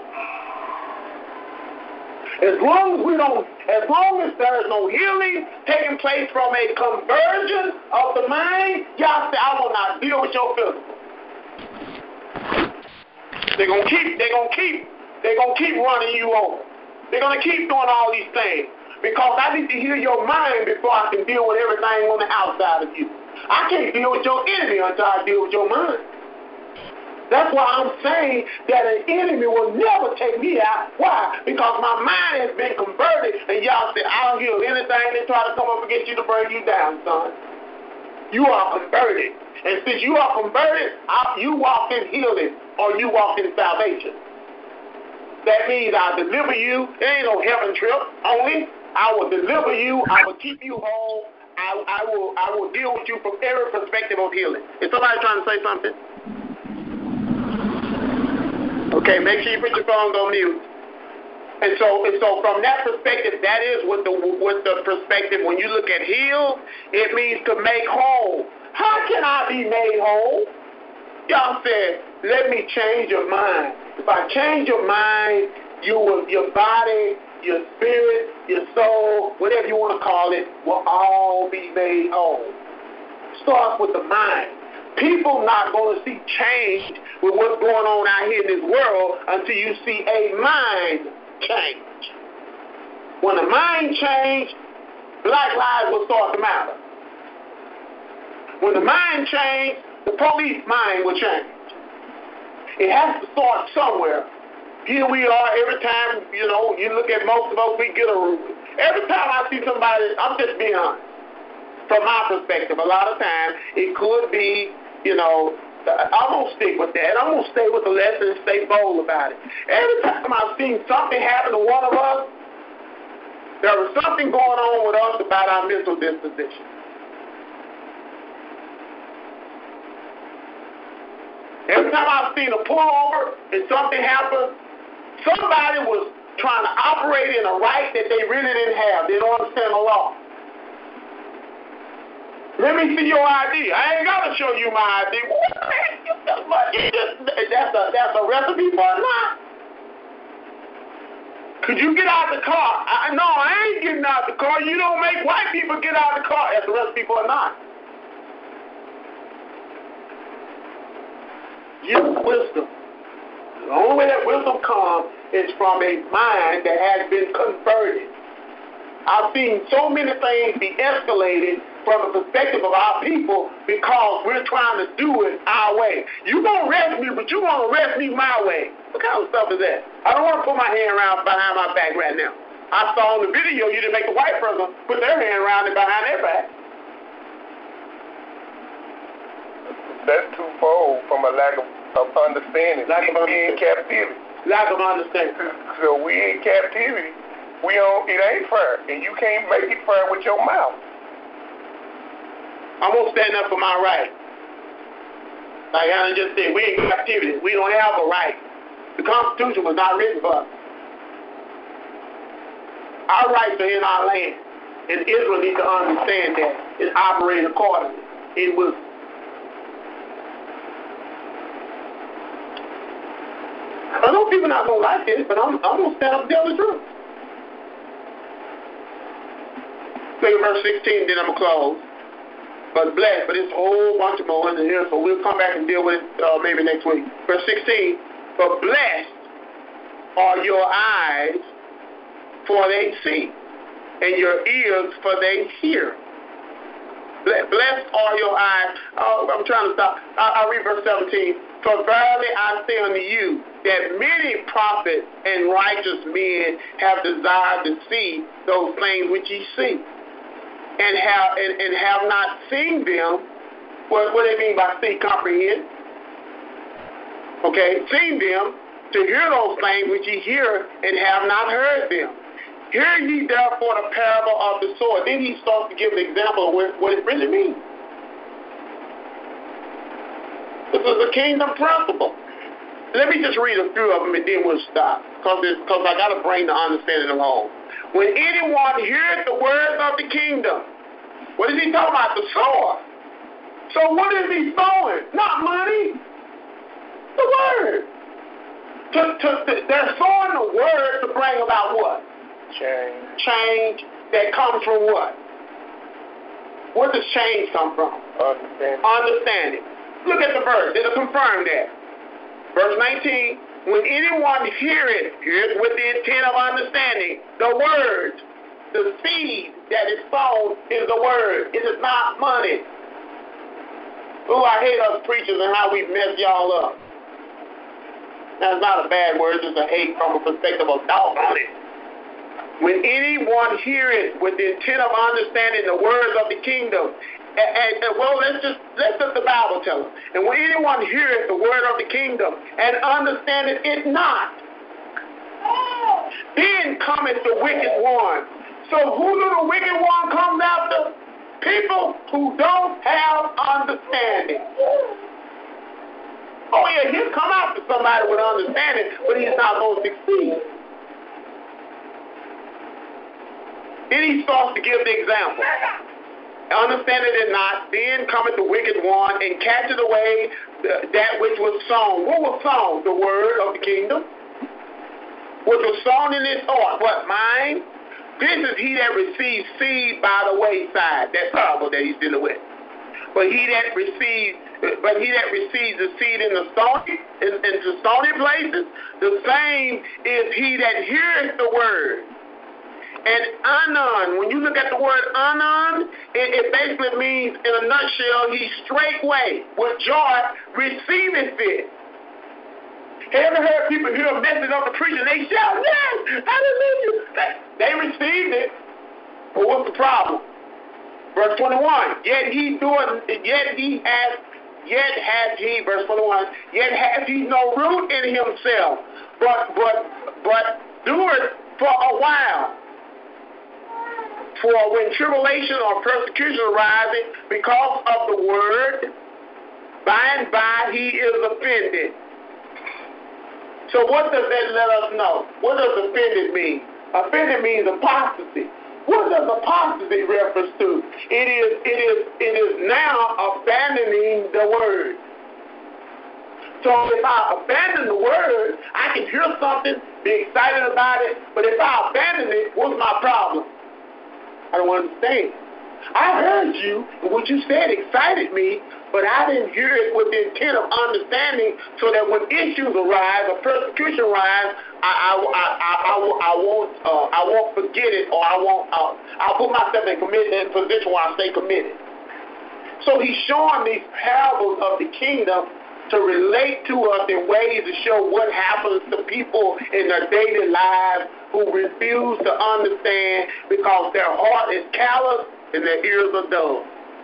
As long as there is no healing taking place from a conversion of the mind, y'all say, I will not deal with your physical. They're gonna keep running you over. They're gonna keep doing all these things. Because I need to heal your mind before I can deal with everything on the outside of you. I can't deal with your enemy until I deal with your mind. That's why I'm saying that an enemy will never take me out. Why? Because my mind has been converted, and y'all say, I'll heal anything they try to come up against you to bring you down, son. You are converted. And since you are converted, you walk in healing or you walk in salvation. That means I'll deliver you. There ain't no heaven trip only. I will deliver you. I will keep you whole. I will deal with you from every perspective of healing. Is somebody trying to say something? Okay, make sure you put your phones on mute. And so from that perspective, that is what the perspective, when you look at heal, it means to make whole. How can I be made whole? Y'all said, let me change your mind. If I change your mind, your body, your spirit, your soul, whatever you want to call it, will all be made whole. Starts with the mind. People not going to see change with what's going on out here in this world until you see a mind change. When the mind change, black lives will start to matter. When the mind change, the police mind will change. It has to start somewhere. Here we are every time, you look at most of us, we get every time I see somebody, I'm just being honest. From my perspective, a lot of times, it could be, I'm going to stick with that. I'm going to stay with the lesson and stay bold about it. Every time I've seen something happen to one of us, there was something going on with us about our mental disposition. Every time I've seen a pullover and something happened, somebody was trying to operate in a right that they really didn't have. They don't understand the law. Let me see your ID. I ain't got to show you my ID. That's a recipe for a lie. Could you get out of the car? No, I ain't getting out of the car. You don't make white people get out of the car. That's a recipe for a lie. Use wisdom. The only way that wisdom comes is from a mind that has been converted. I've seen so many things be escalated from the perspective of our people because we're trying to do it our way. You're going to arrest me, but you're going to arrest me my way. What kind of stuff is that? I don't want to put my hand around behind my back right now. I saw in the video you didn't make the white person put their hand around it behind their back. That's twofold from a lack of understanding. We in captivity. Lack of understanding. So we in captivity. It ain't fair, and you can't make it fair with your mouth. I'm going to stand up for my right. Like I just said, we in captivity. We don't have a right. The Constitution was not written for us. Our rights are in our land, and Israel needs to understand that and operate accordingly. It was. I know people not going to like this, but I'm going to stand up and tell the truth. Look at verse 16, then I'm going to close. But blessed, but it's a whole bunch of more in here, so we'll come back and deal with it maybe next week. Verse 16, but blessed are your eyes, for they see, and your ears, for they hear. Blessed are your eyes. Oh, I'm trying to stop. I'll read verse 17. For verily I say unto you, that many prophets and righteous men have desired to see those things which ye see, and have not seen them. What do they mean by see? Comprehend. Okay, seen them, to hear those things which ye hear, and have not heard them. Hear ye therefore the parable of the sower. Then he starts to give an example of what it really means. This is a kingdom principle. Let me just read a few of them and then we'll stop, because I got to bring the understanding of whole. When anyone hears the words of the kingdom, what is he talking about? The sower. So what is he sowing? Not money. The word. They're sowing the word to bring about what? Change that comes from what? Where does change come from? Understanding. Look at the verse. It'll confirm that. Verse 19, when anyone heareth with the intent of understanding, the word, the seed that is sown is the word. It is not money. Oh, I hate us preachers and how we mess y'all up. That's not a bad word, it's just a hate from a perspective of doubt on it. When anyone heareth with the intent of understanding the words of the kingdom, let's let the Bible tell us. And when anyone heareth the word of the kingdom and understandeth it not, Then cometh the wicked one. So who do the wicked one comes after? People who don't have understanding. Oh yeah, he'll come after somebody with understanding, but he's not going to succeed. Then he starts to give the example. Understand it or not, then cometh the wicked one and catcheth away that which was sown. What was sown? The word of the kingdom. Which was sown in his heart. What? Mine? This is he that receives seed by the wayside. That parable that he's dealing with. But he that receives the seed in the stony places, the same is he that heareth the word. And anon, when you look at the word anon, it basically means, in a nutshell, he straightway, with joy, receiveth it. Have you ever heard people hear a message of the preacher and they shout, yes, hallelujah? They received it. But what's the problem? Verse 21, verse 21, yet hath he no root in himself, but doeth for a while. For when tribulation or persecution arises because of the word, by and by he is offended. So what does that let us know? What does offended mean? Offended means apostasy. What does apostasy reference to? It is now abandoning the word. So if I abandon the word, I can hear something, be excited about it, but if I abandon it, what's my problem? I don't understand. I heard you, and what you said excited me, but I didn't hear it with the intent of understanding, so that when issues arise or persecution arise, I won't forget it, or I'll put myself in position where I stay committed. So he's showing these parables of the kingdom to relate to us in ways to show what happens to people in their daily lives who refuse to understand because their heart is callous and their ears are dull.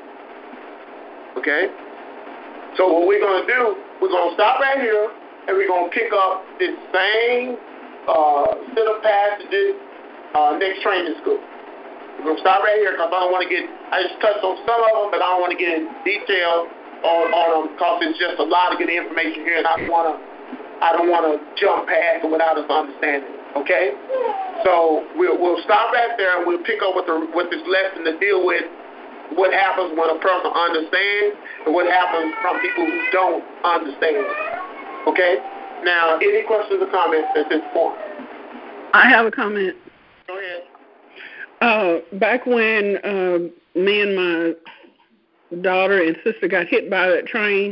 Okay? So what we're going to do, we're going to stop right here and we're going to pick up this same set of passages next training school. We're going to stop right here because I just touched on some of them, but I don't want to get in detail on them because it's just a lot of good information here and I don't want to jump past it without us understanding. Okay? So we'll stop right there and we'll pick up with this lesson to deal with what happens when a person understands and what happens from people who don't understand. Okay? Now, any questions or comments at this point? I have a comment. Go ahead. Back when me and my daughter and sister got hit by that train,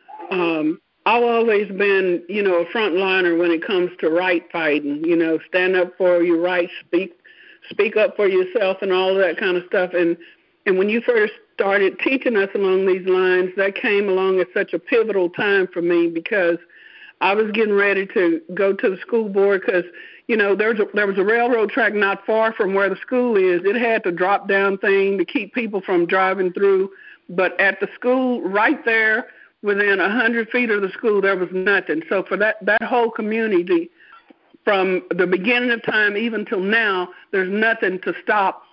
I've always been, a frontliner when it comes to right fighting, stand up for your rights, speak up for yourself and all of that kind of stuff. And when you first started teaching us along these lines, that came along at such a pivotal time for me because I was getting ready to go to the school board because, there was a railroad track not far from where the school is. It had the drop-down thing to keep people from driving through. But at the school right there, within 100 feet of the school, there was nothing. So for that whole community, from the beginning of time even till now, there's nothing to stop,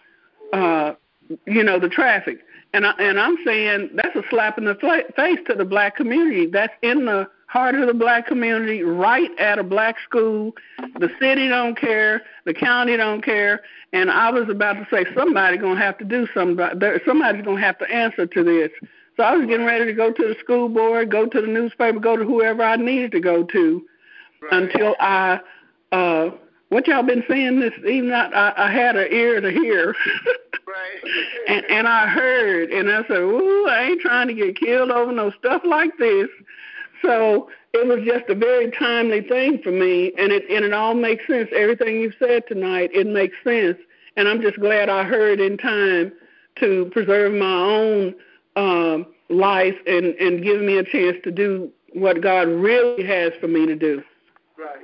the traffic. And I'm saying that's a slap in the face to the black community. That's in the heart of the black community, right at a black school. The city don't care. The county don't care. And I was about to say somebody's going to have to do something. Somebody's going to have to answer to this. So I was getting ready to go to the school board, go to the newspaper, go to whoever I needed to go to until I what y'all been saying this evening, I had an ear to hear. Right. and I heard, and I said, ooh, I ain't trying to get killed over no stuff like this. So it was just a very timely thing for me, and it all makes sense. Everything you've said tonight, it makes sense. And I'm just glad I heard in time to preserve my own life and give me a chance to do what God really has for me to do. Right.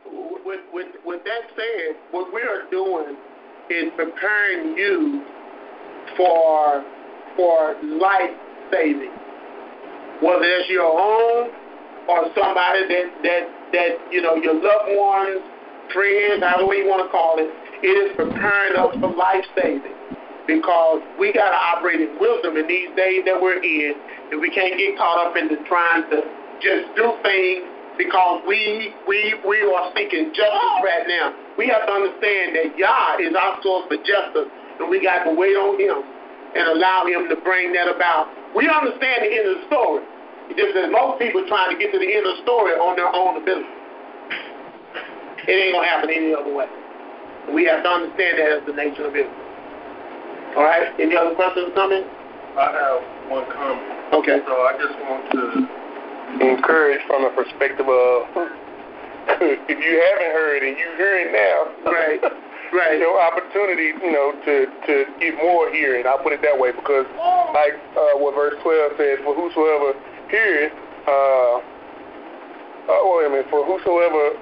With that said, what we are doing is preparing you for life saving, whether it's your own or somebody that your loved ones friends, however way you want to call it. It is preparing us for life saving, because we got to operate in wisdom in these days that we're in, and we can't get caught up into trying to just do things because we are seeking justice right now. We have to understand that Yah is our source for justice, and we got to wait on Him and allow Him to bring that about. We understand the end of the story. It's just that most people trying to get to the end of the story on their own ability. It ain't going to happen any other way. We have to understand that as the nation of Israel. All right? Any other questions or comments? I have one comment. Okay. So I just want to encourage from the perspective of if you haven't heard and you hear it now, right. Your opportunity, to get more hearing. I'll put it that way because, like what verse 12 says, for whosoever heareth, for whosoever.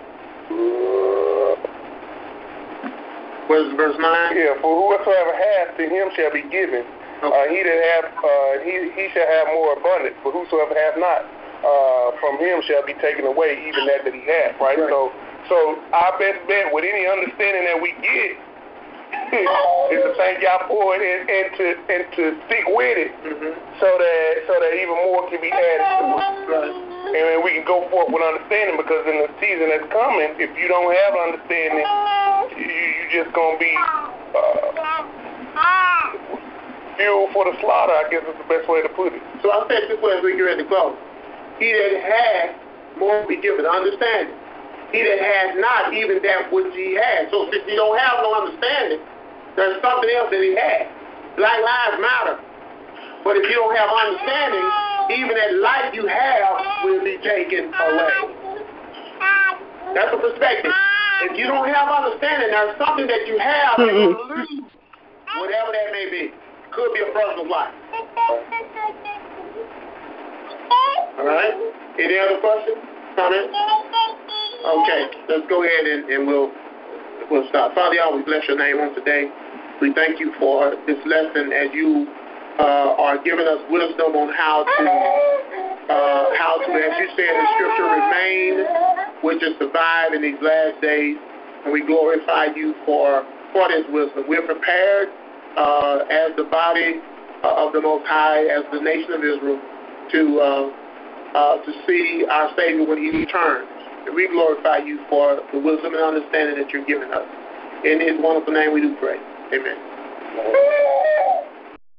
What is verse 9? Yeah, for whosoever hath, to him shall be given. Okay. He that hath, he shall have more abundance. But whosoever hath not, from him shall be taken away, even that he hath. Right? So our best bet with any understanding that we get is to thank Yah for it and to stick with it, so that even more can be added to it. Right. And we can go forth with understanding, because in the season that's coming, if you don't have understanding, you just going to be fuel for the slaughter, I guess is the best way to put it. So I'll say this way as we get ready to close. He that has, more will be given. Understanding. He that has not, even that which he has. So if you don't have no understanding, there's something else that he has. Black lives matter. But if you don't have understanding, even that life you have will be taken away. That's a perspective. If you don't have understanding, there's something that you have that you're going to lose, whatever that may be. Could be a personal life. All right? Any other questions? Comments? Okay, let's go ahead and we'll start. Father, I always bless your name on today. We thank you for this lesson as you are giving us wisdom on how to, as you say in the scripture, remain, which is survive in these last days. And we glorify you for this wisdom. We're prepared as the body of the Most High, as the nation of Israel, to see our Savior when He returns. And we glorify you for the wisdom and understanding that you're giving us. In His wonderful name we do pray. Amen.